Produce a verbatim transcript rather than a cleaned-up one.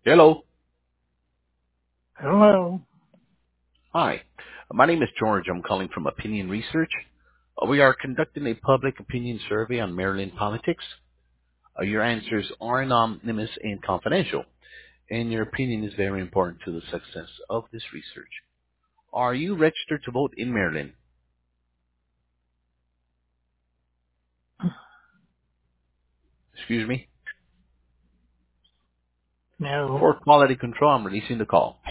Hello. Hello. Hi. My name is George. I'm calling from Opinion Research. Uh, We are conducting a public opinion survey on Maryland politics. Uh, Your answers are anonymous and confidential, and your opinion is very important to the success of this research. Are you registered to vote in Maryland? Excuse me? No. For quality control, I'm releasing the call.